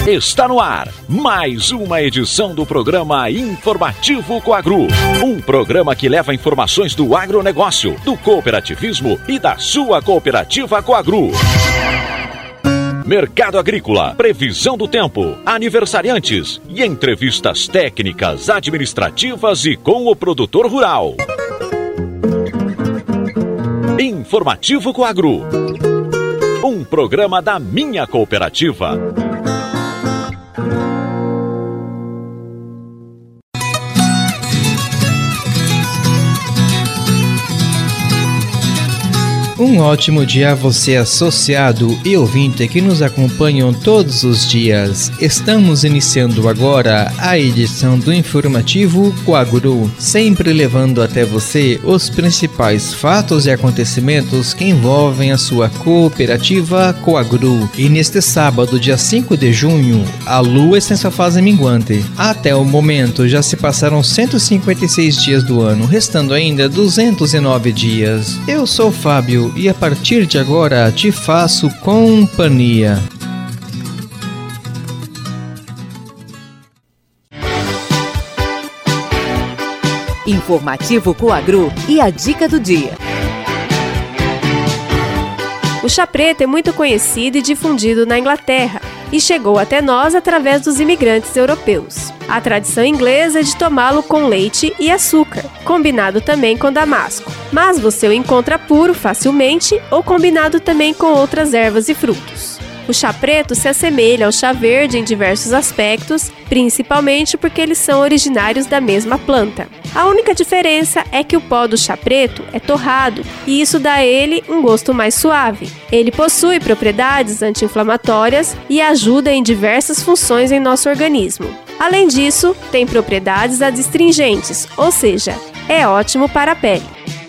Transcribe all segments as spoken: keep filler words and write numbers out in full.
Está no ar mais uma edição do programa Informativo Coagro. Um programa que leva informações do agronegócio, do cooperativismo e da sua cooperativa Coagro. Mercado agrícola, previsão do tempo, aniversariantes e entrevistas técnicas, administrativas e com o produtor rural. Informativo Coagro. Um programa da minha cooperativa. Um ótimo dia a você, associado e ouvinte que nos acompanham todos os dias. Estamos iniciando agora a edição do Informativo Coagro, sempre levando até você os principais fatos e acontecimentos que envolvem a sua cooperativa Coagro. E neste sábado, dia cinco de junho, a lua está em sua fase minguante. Até o momento já se passaram cento e cinquenta e seis dias do ano, restando ainda duzentos e nove dias. Eu sou o Fábio e a partir de agora te faço companhia. Informativo Coagro e a dica do dia. O chá preto é muito conhecido e difundido na Inglaterra e chegou até nós através dos imigrantes europeus. A tradição inglesa é de tomá-lo com leite e açúcar, combinado também com damasco. Mas você o encontra puro facilmente ou combinado também com outras ervas e frutos. O chá preto se assemelha ao chá verde em diversos aspectos, principalmente porque eles são originários da mesma planta. A única diferença é que o pó do chá preto é torrado e isso dá a ele um gosto mais suave. Ele possui propriedades anti-inflamatórias e ajuda em diversas funções em nosso organismo. Além disso, tem propriedades adstringentes, ou seja, é ótimo para a pele.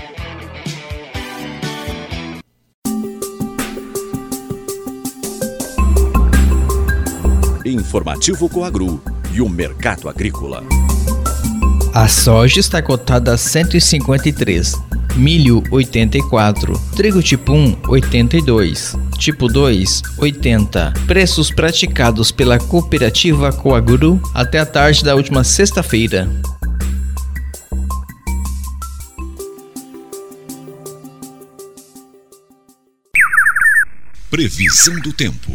Informativo Coagro e o mercado agrícola. A soja está cotada a cento e cinquenta e três, milho oitenta e quatro, trigo tipo um oitenta e dois, tipo dois oitenta. Preços praticados pela cooperativa Coagro até a tarde da última sexta-feira. Previsão do tempo.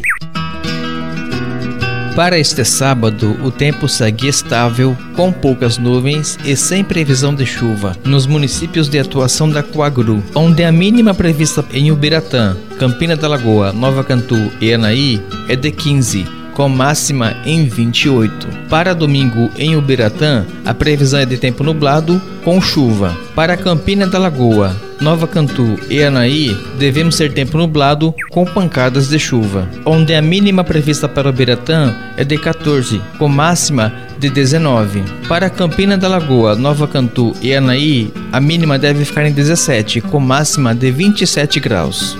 Para este sábado, o tempo segue estável, com poucas nuvens e sem previsão de chuva, nos municípios de atuação da Coagro, onde a mínima prevista em Ubiratã, Campina da Lagoa, Nova Cantu e Anaí é de quinze, com máxima em vinte e oito. Para domingo em Ubiratã, a previsão é de tempo nublado com chuva. Para Campina da Lagoa, Nova Cantu e Anaí, devemos ter tempo nublado com pancadas de chuva, onde a mínima prevista para Ubiratã é de quatorze, com máxima de dezenove. Para Campina da Lagoa, Nova Cantu e Anaí, a mínima deve ficar em dezessete, com máxima de vinte e sete graus.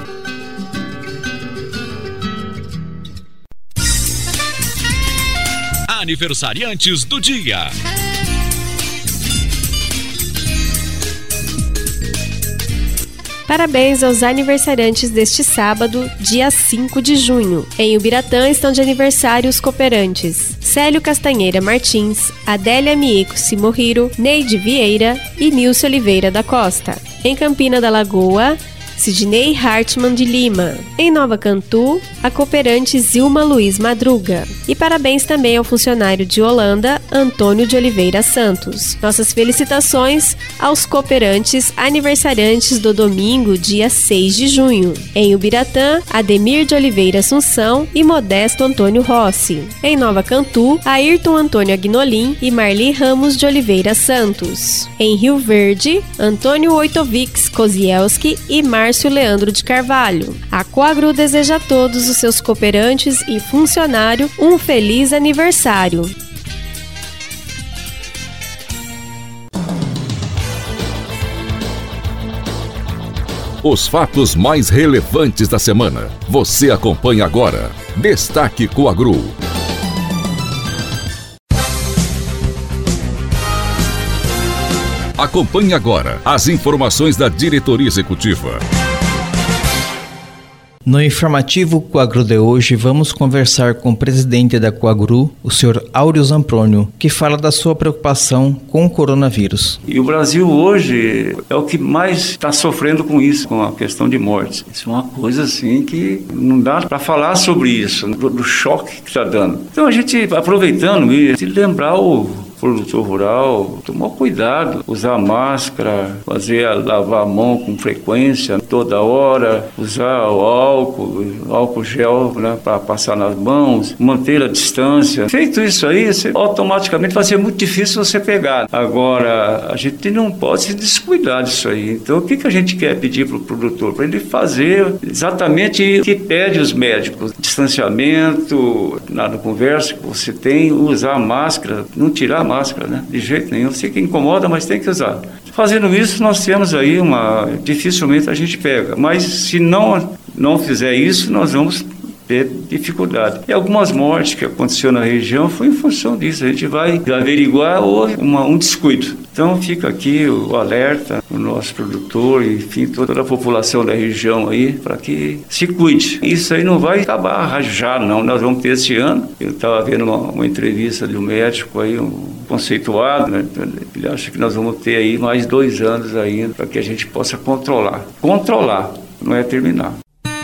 Aniversariantes do dia. Parabéns aos aniversariantes deste sábado, dia cinco de junho. Em Ubiratã estão de aniversário os cooperantes Célio Castanheira Martins, Adélia Mieko Simohiro, Neide Vieira e Nilce Oliveira da Costa. Em Campina da Lagoa, Sidney Hartmann de Lima. Em Nova Cantu, a cooperante Zilma Luiz Madruga. E parabéns também ao funcionário de Holanda, Antônio de Oliveira Santos. Nossas felicitações aos cooperantes aniversariantes do domingo, dia seis de junho. Em Ubiratã, Ademir de Oliveira Assunção e Modesto Antônio Rossi. Em Nova Cantu, Ayrton Antônio Agnolim e Marli Ramos de Oliveira Santos. Em Rio Verde, Antônio Oitovics Kozielski e Márcio Leandro de Carvalho. A Coagro deseja a todos os seus cooperantes e funcionário um feliz aniversário. Os fatos mais relevantes da semana. Você acompanha agora. Destaque Coagro. Acompanhe agora as informações da diretoria executiva. No informativo Coagru de hoje, vamos conversar com o presidente da Coagru, o senhor Áureo Zamprônio, que fala da sua preocupação com o coronavírus. E o Brasil hoje é o que mais está sofrendo com isso, com a questão de mortes. Isso é uma coisa assim que não dá para falar sobre isso, do, do choque que está dando. Então a gente, aproveitando isso, lembrar o produtor rural, tomar cuidado, usar máscara, fazer lavar a mão com frequência, toda hora, usar o álcool, álcool gel, né, para passar nas mãos, manter a distância. Feito isso aí, você, automaticamente vai ser muito difícil você pegar. Agora, a gente não pode se descuidar disso aí. Então, o que, que a gente quer pedir para o produtor? Para ele fazer exatamente o que pede os médicos. Distanciamento, na conversa que você tem, usar máscara, não tirar a máscara, né? De jeito nenhum. Eu sei que incomoda, mas tem que usar. Fazendo isso, nós temos aí uma... dificilmente a gente pega. Mas se não, não fizer isso, nós vamos ter dificuldade. E algumas mortes que aconteceram na região foi em função disso. A gente vai averiguar ou uma, um descuido. Então fica aqui o alerta, o nosso produtor, enfim, toda a população da região aí, para que se cuide. Isso aí não vai acabar já, não. Nós vamos ter esse ano. Eu estava vendo uma, uma entrevista de um médico aí, um conceituado, né? Ele acha que nós vamos ter aí mais dois anos ainda para que a gente possa controlar. Controlar, não é terminar.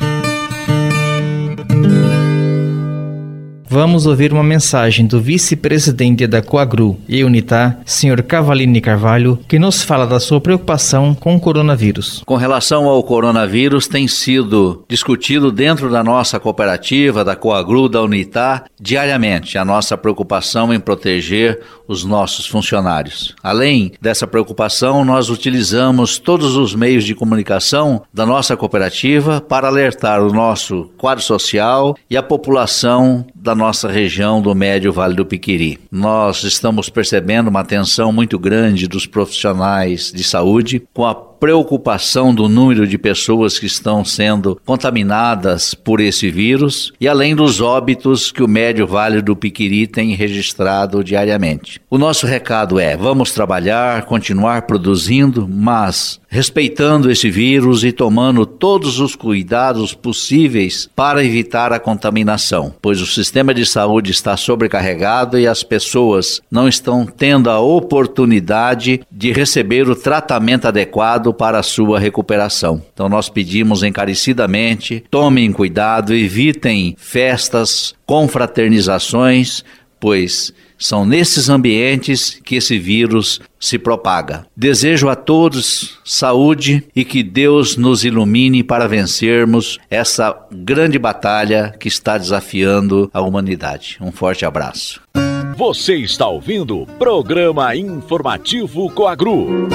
Vamos ouvir uma mensagem do vice-presidente da Coagru e Unitá, senhor Cavalini Carvalho, que nos fala da sua preocupação com o coronavírus. Com relação ao coronavírus, tem sido discutido dentro da nossa cooperativa, da Coagru, da Unitá, diariamente a nossa preocupação em proteger os nossos funcionários. Além dessa preocupação, nós utilizamos todos os meios de comunicação da nossa cooperativa para alertar o nosso quadro social e a população da nossa região do Médio Vale do Piquiri. Nós estamos percebendo uma atenção muito grande dos profissionais de saúde com a preocupação do número de pessoas que estão sendo contaminadas por esse vírus e além dos óbitos que o Médio Vale do Piquiri tem registrado diariamente. O nosso recado é: vamos trabalhar, continuar produzindo, mas respeitando esse vírus e tomando todos os cuidados possíveis para evitar a contaminação, pois o sistema de saúde está sobrecarregado e as pessoas não estão tendo a oportunidade de receber o tratamento adequado para a sua recuperação. Então nós pedimos encarecidamente, tomem cuidado, evitem festas, confraternizações, pois são nesses ambientes que esse vírus se propaga. Desejo a todos saúde e que Deus nos ilumine para vencermos essa grande batalha que está desafiando a humanidade. Um forte abraço. Você está ouvindo o Programa Informativo Coagru.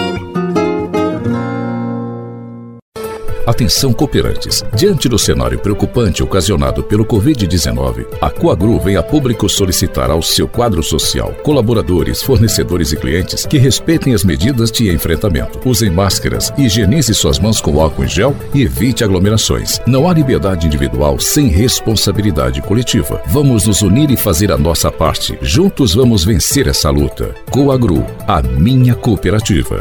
Atenção cooperantes, diante do cenário preocupante ocasionado pelo covid dezenove, a Coagru vem a público solicitar ao seu quadro social, colaboradores, fornecedores e clientes que respeitem as medidas de enfrentamento. Usem máscaras, higienize suas mãos com álcool em gel e evite aglomerações. Não há liberdade individual sem responsabilidade coletiva. Vamos nos unir e fazer a nossa parte. Juntos vamos vencer essa luta. Coagru, a minha cooperativa.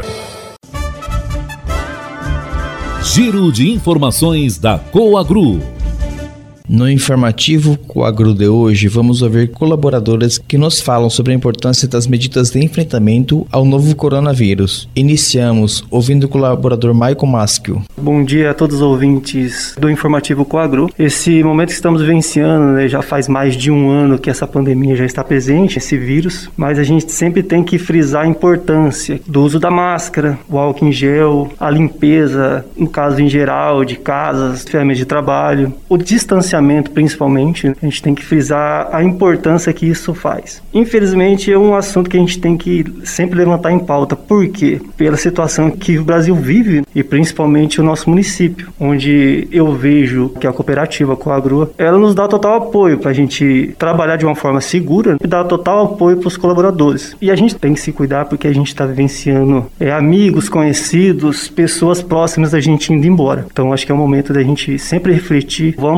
Giro de informações da Coagru. No informativo Coagru de hoje, vamos ouvir colaboradoras que nos falam sobre a importância das medidas de enfrentamento ao novo coronavírus. Iniciamos ouvindo o colaborador Michael Maschio. Bom dia a todos os ouvintes do informativo Coagru. Esse momento que estamos vivenciando, né, já faz mais de um ano que essa pandemia já está presente, esse vírus, mas a gente sempre tem que frisar a importância do uso da máscara, o álcool em gel, a limpeza, no caso em geral, de casas, ferramentas de trabalho, o distanciamento principalmente, a gente tem que frisar a importância que isso faz. Infelizmente é um assunto que a gente tem que sempre levantar em pauta. Por quê? Pela situação que o Brasil vive e principalmente o nosso município, onde eu vejo que a cooperativa Coagru, ela nos dá total apoio para a gente trabalhar de uma forma segura e dar total apoio para os colaboradores. E a gente tem que se cuidar porque a gente está vivenciando é, amigos, conhecidos, pessoas próximas da gente indo embora. Então acho que é o momento da gente sempre refletir, vamos sempre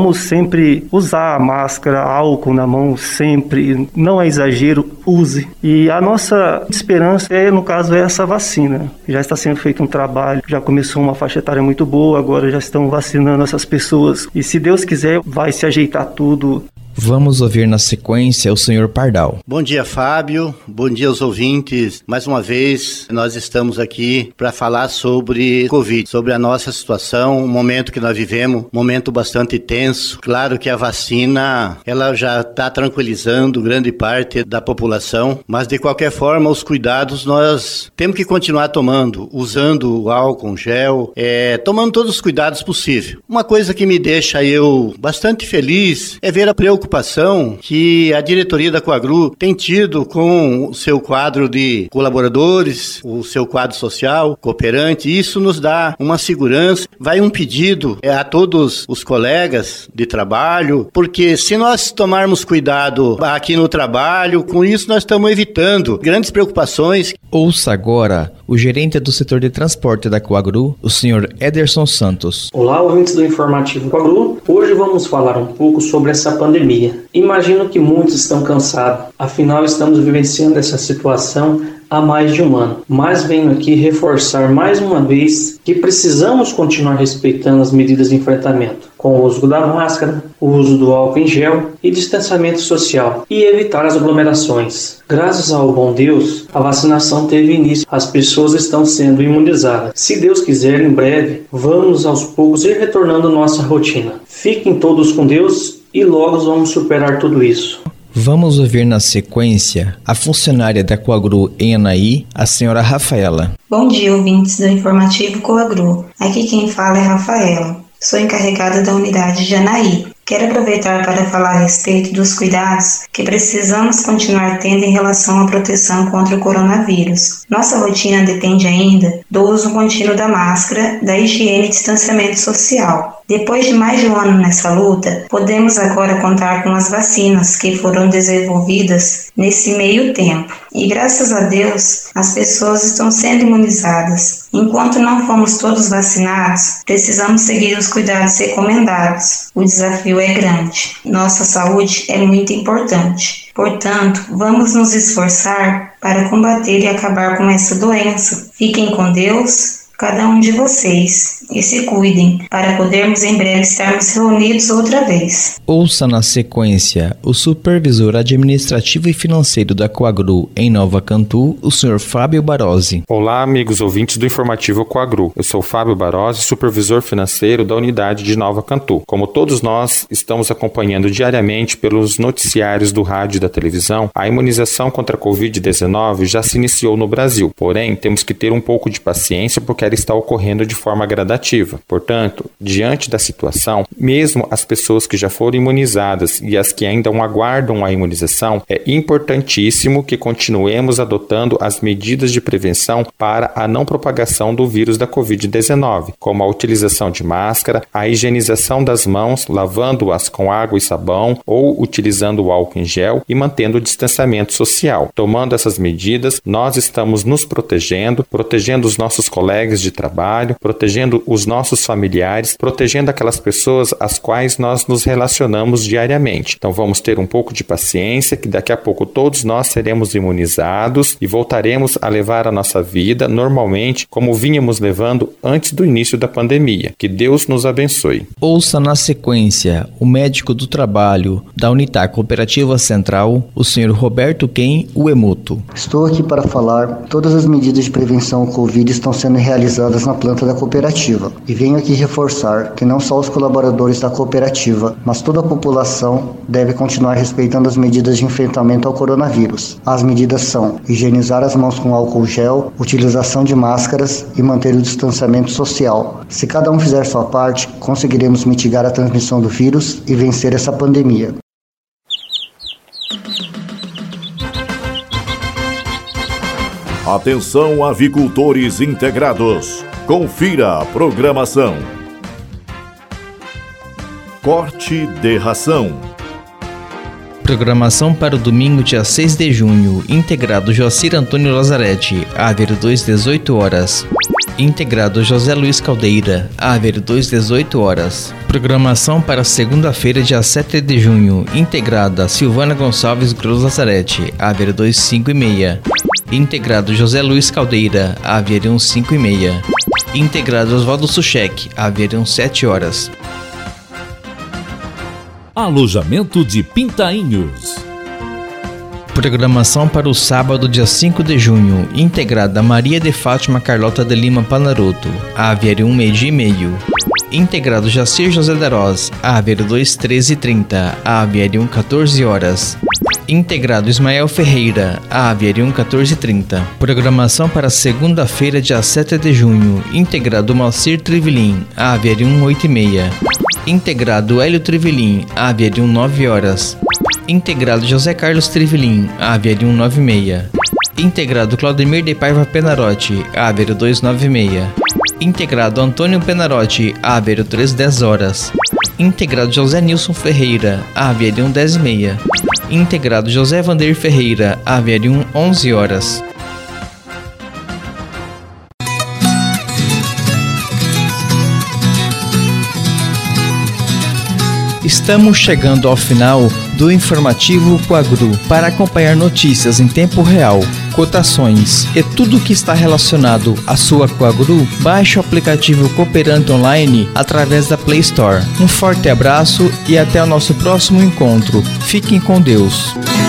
sempre usar máscara, álcool na mão, sempre, não é exagero, use. E a nossa esperança, é, no caso, é essa vacina. Já está sendo feito um trabalho, já começou uma faixa etária muito boa, agora já estão vacinando essas pessoas. E se Deus quiser, vai se ajeitar tudo. Vamos ouvir na sequência o senhor Pardal. Bom dia, Fábio. Bom dia aos ouvintes. Mais uma vez, nós estamos aqui para falar sobre Covid, sobre a nossa situação, o momento que nós vivemos, um momento bastante tenso. Claro que a vacina, ela já está tranquilizando grande parte da população, mas de qualquer forma, os cuidados nós temos que continuar tomando, usando o álcool gel, é, tomando todos os cuidados possíveis. Uma coisa que me deixa eu bastante feliz é ver a preocupação preocupação que a diretoria da Coagru tem tido com o seu quadro de colaboradores, o seu quadro social, cooperante. Isso nos dá uma segurança. Vai um pedido a todos os colegas de trabalho, porque se nós tomarmos cuidado aqui no trabalho, com isso nós estamos evitando grandes preocupações. Ouça agora o gerente do setor de transporte da Coagru, o senhor Ederson Santos. Olá, ouvintes do Informativo Coagru. Hoje vamos falar um pouco sobre essa pandemia. Imagino que muitos estão cansados, afinal estamos vivenciando essa situação há mais de um ano. Mas venho aqui reforçar mais uma vez que precisamos continuar respeitando as medidas de enfrentamento, com o uso da máscara, o uso do álcool em gel e distanciamento social, e evitar as aglomerações. Graças ao bom Deus, a vacinação teve início, as pessoas estão sendo imunizadas. Se Deus quiser, em breve, vamos aos poucos ir retornando nossa rotina. Fiquem todos com Deus e logo vamos superar tudo isso. Vamos ouvir na sequência a funcionária da Coagru em Anaí, a senhora Rafaela. Bom dia, ouvintes do Informativo Coagru. Aqui quem fala é Rafaela. Sou encarregada da unidade de Anaí. Quero aproveitar para falar a respeito dos cuidados que precisamos continuar tendo em relação à proteção contra o coronavírus. Nossa rotina depende ainda do uso contínuo da máscara, da higiene e distanciamento social. Depois de mais de um ano nessa luta, podemos agora contar com as vacinas que foram desenvolvidas nesse meio tempo. E graças a Deus, as pessoas estão sendo imunizadas. Enquanto não fomos todos vacinados, precisamos seguir os cuidados recomendados. O desafio é grande. Nossa saúde é muito importante. Portanto, vamos nos esforçar para combater e acabar com essa doença. Fiquem com Deus, cada um de vocês, e se cuidem, para podermos em breve estarmos reunidos outra vez. Ouça na sequência o supervisor administrativo e financeiro da Coagru em Nova Cantu, o senhor Fábio Barozzi. Olá, amigos ouvintes do Informativo Coagru. Eu sou Fábio Barozzi, supervisor financeiro da unidade de Nova Cantu. Como todos nós estamos acompanhando diariamente pelos noticiários do rádio e da televisão, a imunização contra a covid dezenove já se iniciou no Brasil. Porém, temos que ter um pouco de paciência porque ela está ocorrendo de forma gradativa. Portanto, diante da situação, mesmo as pessoas que já foram imunizadas e as que ainda aguardam a imunização, é importantíssimo que continuemos adotando as medidas de prevenção para a não propagação do vírus da covid dezenove, como a utilização de máscara, a higienização das mãos, lavando-as com água e sabão ou utilizando o álcool em gel e mantendo o distanciamento social. Tomando essas medidas, nós estamos nos protegendo, protegendo os nossos colegas de trabalho, protegendo os nossos familiares, protegendo aquelas pessoas às quais nós nos relacionamos diariamente. Então vamos ter um pouco de paciência, que daqui a pouco todos nós seremos imunizados e voltaremos a levar a nossa vida normalmente como vínhamos levando antes do início da pandemia. Que Deus nos abençoe. Ouça na sequência o médico do trabalho da Unitar Cooperativa Central, o senhor Roberto Ken Uemoto. Estou aqui para falar todas as medidas de prevenção ao Covid estão sendo realizadas na planta da cooperativa. E venho aqui reforçar que não só os colaboradores da cooperativa, mas toda a população deve continuar respeitando as medidas de enfrentamento ao coronavírus. As medidas são higienizar as mãos com álcool gel, utilização de máscaras e manter o distanciamento social. Se cada um fizer sua parte, conseguiremos mitigar a transmissão do vírus e vencer essa pandemia. Atenção, avicultores integrados. Confira a programação. Corte de ração. Programação para o domingo, dia seis de junho. Integrado Joacir Antônio Lazarete, Aveiro dois, dezoito horas. integrado José Luiz Caldeira, Áver dois, dezoito horas. Programação para segunda-feira, dia sete de junho, integrada Silvana Gonçalves Cruz Lazarete, Áver dois, cinco e meia. Integrado José Luiz Caldeira, Áver um, cinco e meia. Integrado Oswaldo Suchek, Áver um, sete horas. Alojamento de Pintainhos. Programação para o sábado, dia cinco de junho, integrada Maria de Fátima Carlota de Lima Panaroto, Áver um, meio-dia e meio. Integrado Jacir José Daroz, Áver dois, treze e trinta, Áver um, quatorze horas. Integrado Ismael Ferreira, Áver um, quatorze e trinta. Programação para segunda-feira, dia sete de junho, integrado Malcir Trivelin, Áver um, oito e meia. Integrado Hélio Trivelin, Áver um, nove horas. Integrado José Carlos Trivelin, Áver um, nove e meia. Integrado Claudemir de Paiva Penarotti, Áver dois, nove e meia. Integrado Antônio Penarotti, Áver três, dez horas. Integrado José Nilson Ferreira, Áver um, dez e meia. Integrado José Vander Ferreira, Áver um, onze horas. Estamos chegando ao final do informativo Coagru. Para acompanhar notícias em tempo real, cotações e tudo que está relacionado à sua Coagru, baixe o aplicativo Cooperante Online através da Play Store. Um forte abraço e até o nosso próximo encontro. Fiquem com Deus.